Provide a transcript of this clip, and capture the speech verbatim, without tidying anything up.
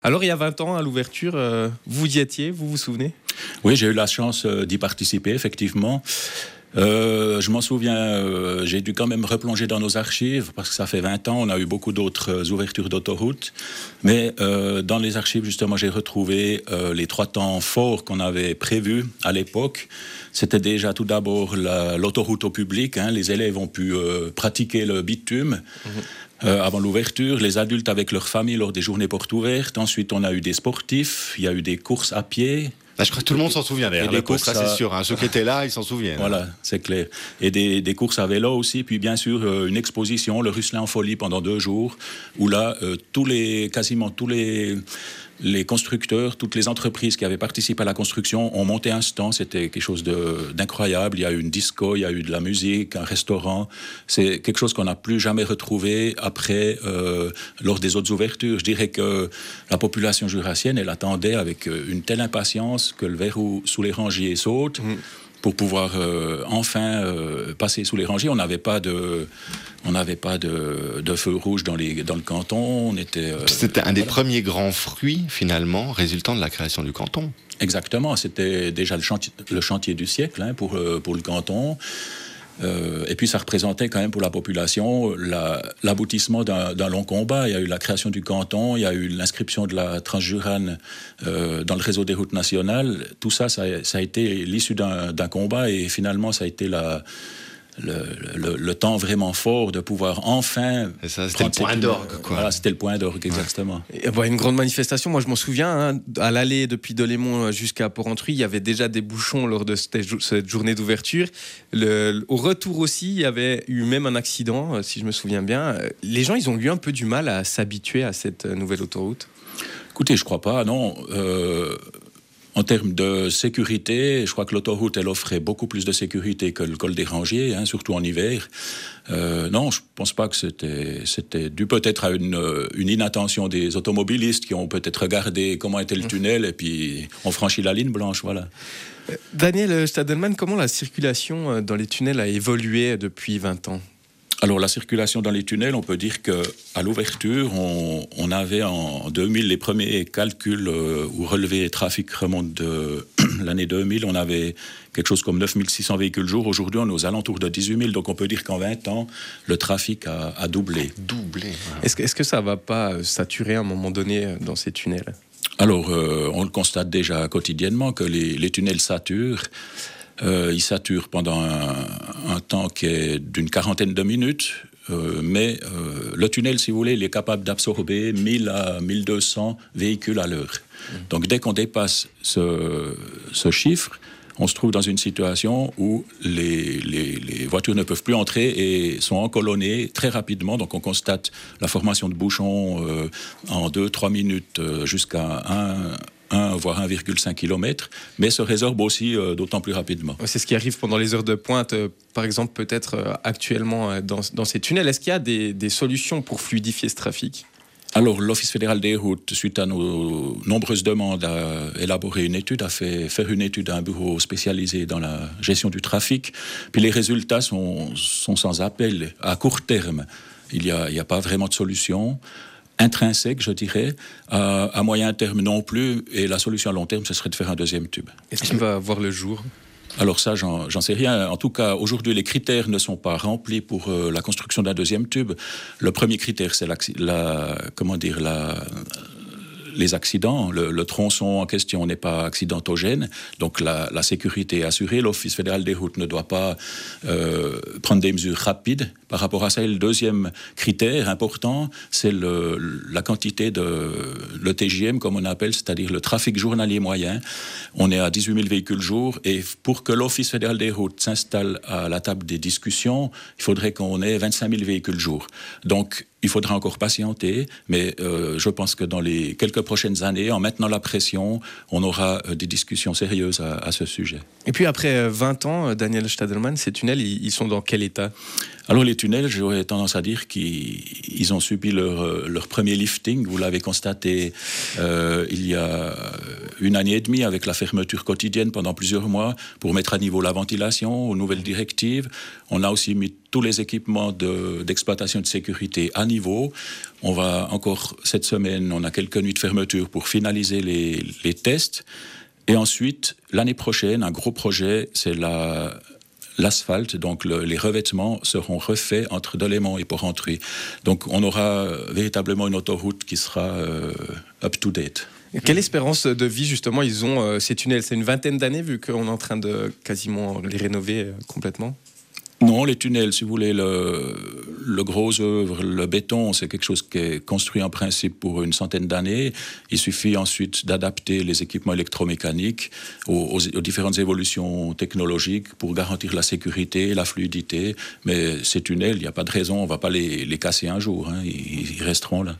Alors, il y a vingt ans, à l'ouverture, euh, vous y étiez, vous vous souvenez ? Oui, j'ai eu la chance euh, d'y participer, effectivement. Euh, je m'en souviens, euh, j'ai dû quand même replonger dans nos archives, parce que ça fait vingt ans, on a eu beaucoup d'autres euh, ouvertures d'autoroutes. Mais euh, dans les archives, justement, j'ai retrouvé euh, les trois temps forts qu'on avait prévus à l'époque. C'était déjà tout d'abord la, l'autoroute au public. Hein, les élèves ont pu euh, pratiquer le bitume. Mmh. Euh, avant l'ouverture, les adultes avec leurs familles lors des journées portes ouvertes. Ensuite, on a eu des sportifs, il y a eu des courses à pied. Là, je crois que tout le monde s'en souvient d'ailleurs. Les courses, ça c'est sûr. Hein. Ceux qui étaient là, ils s'en souviennent. Voilà, hein. C'est clair. Et des, des courses à vélo aussi. Puis bien sûr, euh, une exposition, le Russelin en folie pendant deux jours, où là, euh, tous les, quasiment tous les... les constructeurs, toutes les entreprises qui avaient participé à la construction ont monté un stand. C'était quelque chose de, d'incroyable. Il y a eu une disco, il y a eu de la musique, un restaurant. C'est quelque chose qu'on n'a plus jamais retrouvé après, euh, lors des autres ouvertures. Je dirais que la population jurassienne, elle attendait avec une telle impatience que le verrou sous les rangiers saute. Mmh. Pour pouvoir euh, enfin euh, passer sous les rangiers. On n'avait pas de, on n'avait pas de, de feu rouge dans, les, dans le canton. On était, euh, c'était un des voilà. premiers grands fruits, finalement, résultant de la création du canton. Exactement. C'était déjà le chantier, le chantier du siècle hein, pour, euh, pour le canton. Euh, et puis ça représentait quand même pour la population la, l'aboutissement d'un, d'un long combat. Il y a eu la création du canton, il y a eu l'inscription de la Transjurane euh, dans le réseau des routes nationales. Tout ça, ça, ça a été l'issue d'un, d'un combat et finalement ça a été la... Le, le, le temps vraiment fort de pouvoir enfin... Et ça, c'était le point d'orgue, quoi. Voilà, c'était le point d'orgue, exactement. Ouais. Et, bah, une grande manifestation, moi je m'en souviens, hein, à l'allée depuis Delémont jusqu'à Porrentruy, il y avait déjà des bouchons lors de cette, cette journée d'ouverture. Le, au retour aussi, il y avait eu même un accident, si je me souviens bien. Les gens, ils ont eu un peu du mal à s'habituer à cette nouvelle autoroute. Écoutez, je crois pas, non... Euh... En termes de sécurité, je crois que l'autoroute, elle offrait beaucoup plus de sécurité que le col des Rangiers, hein, surtout en hiver. Euh, non, je ne pense pas que c'était, c'était dû peut-être à une, une inattention des automobilistes qui ont peut-être regardé comment était le tunnel et puis on franchit la ligne blanche, voilà. Daniel Stadelman, comment la circulation dans les tunnels a évolué depuis vingt ans ? Alors, la circulation dans les tunnels, on peut dire qu'à l'ouverture, on, on avait en deux mille les premiers calculs euh, où relevé trafic remonte de l'année deux mille. On avait quelque chose comme neuf mille six cents véhicules jour. Aujourd'hui, on est aux alentours de dix-huit mille. Donc, on peut dire qu'en vingt ans, le trafic a, a doublé. Doublé. Voilà. Est-ce que, est-ce que ça ne va pas saturer à un moment donné dans ces tunnels ? Alors, euh, on le constate déjà quotidiennement que les, les tunnels saturent. Euh, il sature pendant un, un temps qui est d'une quarantaine de minutes, euh, mais euh, le tunnel, si vous voulez, il est capable d'absorber mille à mille deux cents véhicules à l'heure. Mmh. Donc dès qu'on dépasse ce, ce chiffre, on se trouve dans une situation où les, les, les voitures ne peuvent plus entrer et sont encolonnées très rapidement. Donc on constate la formation de bouchons euh, en deux à trois minutes euh, jusqu'à un... un voire un virgule cinq kilomètres, mais se résorbe aussi euh, d'autant plus rapidement. C'est ce qui arrive pendant les heures de pointe, euh, par exemple, peut-être euh, actuellement euh, dans, dans ces tunnels. Est-ce qu'il y a des, des solutions pour fluidifier ce trafic ? Alors, l'Office fédéral des routes, suite à nos nombreuses demandes, a élaboré une étude, a fait faire une étude à un bureau spécialisé dans la gestion du trafic. Puis les résultats sont, sont sans appel. À court terme, il n'y a, il y a pas vraiment de solution intrinsèque, je dirais. À, à moyen terme non plus. Et la solution à long terme, ce serait de faire un deuxième tube. Est-ce qu'il va voir le jour ? Alors ça, j'en, j'en sais rien. En tout cas, aujourd'hui, les critères ne sont pas remplis pour euh, la construction d'un deuxième tube. Le premier critère, c'est la, la comment dire, la... les accidents. Le, le tronçon en question n'est pas accidentogène, donc la, la sécurité est assurée. L'Office fédéral des routes ne doit pas euh, prendre des mesures rapides par rapport à ça. Et le deuxième critère important, c'est le, la quantité de le T J M, comme on appelle, c'est-à-dire le trafic journalier moyen. On est à dix-huit mille véhicules jour, et pour que l'Office fédéral des routes s'installe à la table des discussions, il faudrait qu'on ait vingt-cinq mille véhicules jour. Donc, il faudra encore patienter, mais euh, je pense que dans les quelques prochaines années, en maintenant la pression, on aura euh, des discussions sérieuses à, à ce sujet. Et puis après vingt ans, Daniel Stadelman, ces tunnels, ils, ils sont dans quel état ? Alors les tunnels, j'aurais tendance à dire qu'ils ils ont subi leur, leur premier lifting. Vous l'avez constaté, euh, il y a une année et demie avec la fermeture quotidienne pendant plusieurs mois pour mettre à niveau la ventilation aux nouvelles directives. On a aussi mis tous les équipements de, d'exploitation de sécurité à niveau. On va encore, cette semaine, on a quelques nuits de fermeture pour finaliser les, les tests. Et ensuite, l'année prochaine, un gros projet, c'est la... l'asphalte, donc le, les revêtements seront refaits entre Delémont et Porrentruy. Donc on aura véritablement une autoroute qui sera euh, up-to-date. Quelle espérance de vie justement ils ont euh, ces tunnels? C'est une vingtaine d'années vu qu'on est en train de quasiment les rénover euh, complètement. Non, les tunnels, si vous voulez, le, le gros œuvre, le béton, c'est quelque chose qui est construit en principe pour une centaine d'années. Il suffit ensuite d'adapter les équipements électromécaniques aux, aux, aux différentes évolutions technologiques pour garantir la sécurité, la fluidité. Mais ces tunnels, il n'y a pas de raison, on ne va pas les, les casser un jour, hein, ils, ils resteront là.